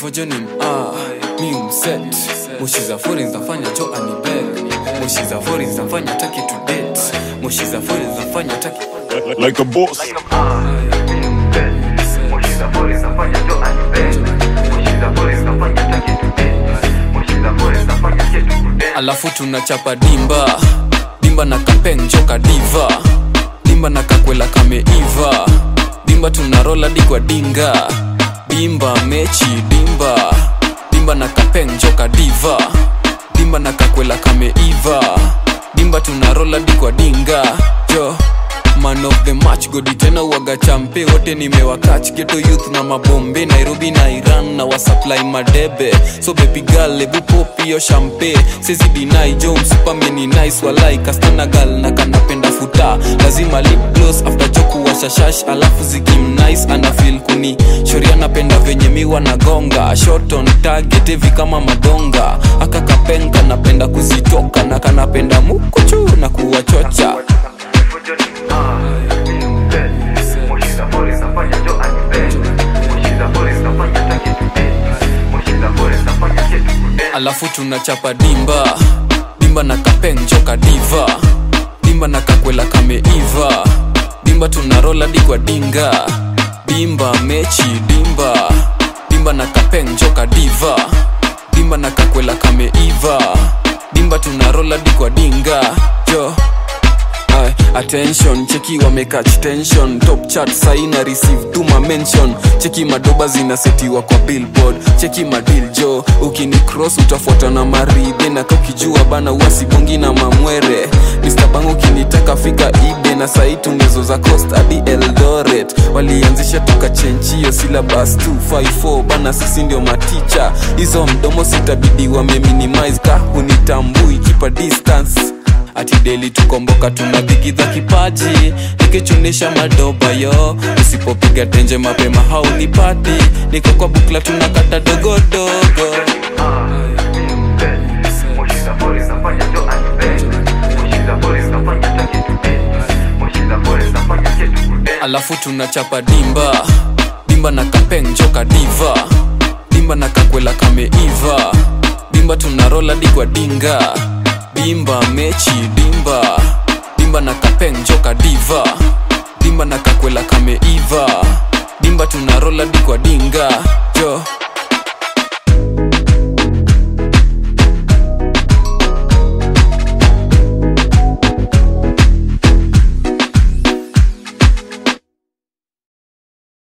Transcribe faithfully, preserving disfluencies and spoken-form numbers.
Fojonim ah mi umset Moshi za foreign zafanya jo anibeg Moshi za foreign zafanya taki to date Moshi za foreign zafanya taki like a boss. Moshi za foreign zafanya jo anibeg Moshi za foreign zafanya taki to date Moshi za foreign zafanya kitu kudate. Alafu tunachapa dimba Dimba na kapeng joka diva Dimba na kakwela kameiva Dimba tunarola di kwa dinga Dimba mechi dimba Dimba na kapeng joka diva Dimba na kakwela kameiva Dimba tunarola di kwa dinga Jo man of the match godi tena uwaga champe wote nimewakach Ghetto youth na mabombe Nairobi na Iran na wasupply madebe So baby girl ebu popi yo champe Sezi deny jo msupa meni nice walai Kastana girl na kanapenda futa Lazima lip gloss after joku wa shashash Alafu zikim nice ana feel kuni Shoria napenda venye miwa na gonga Shot on target evi kama madonga Aka kapenga napenda kuzitoka Na kanapenda mukuchu na kuwachocha Alafu tunachapa dimba Dimba na kapeng joka diva Dimba na kakwela kameiva Dimba tunarola di kwa dinga Dimba mechi dimba Dimba na kapeng joka diva Dimba na kakwela kameiva Dimba tunarola di kwa dinga Jo Ay, attention, cheki wamekach tension Top chart saina receive tuma mention Cheki madoba zinasetiwa kwa billboard Cheki madil jo, ukini cross utafuata na maride Na kakijua bana uwasibongi na mamwere Mister Bang ukinitaka fika ibe Na saitu ngezo za coast adi Eldoret Walianzisha tuka chenchio syllabus two five four Bana sisi ndio maticha Izo mdomo sitabidi wame minimize Ka hunitambui kipa distance Ati daily tukomboka tunabigidha kipaji Nikichunisha madoba yo Usipopiga tenje mapema haunipati Niko kwa bukla tunakata dogo dogo Moshi za foreign zafanya jo anibeg Moshi za foreign zafanya taki to date Moshi za foreign zafanya kitu kudate. Alafu tunachapa dimba Dimba na kapeng joka diva Dimba na kakwela kameiva Dimba tunarola di kwa dinga Dimba mechi dimba Dimba na kapeng joka diva Dimba na kakwela kameiva Dimba tunarola di kwa dinga Jo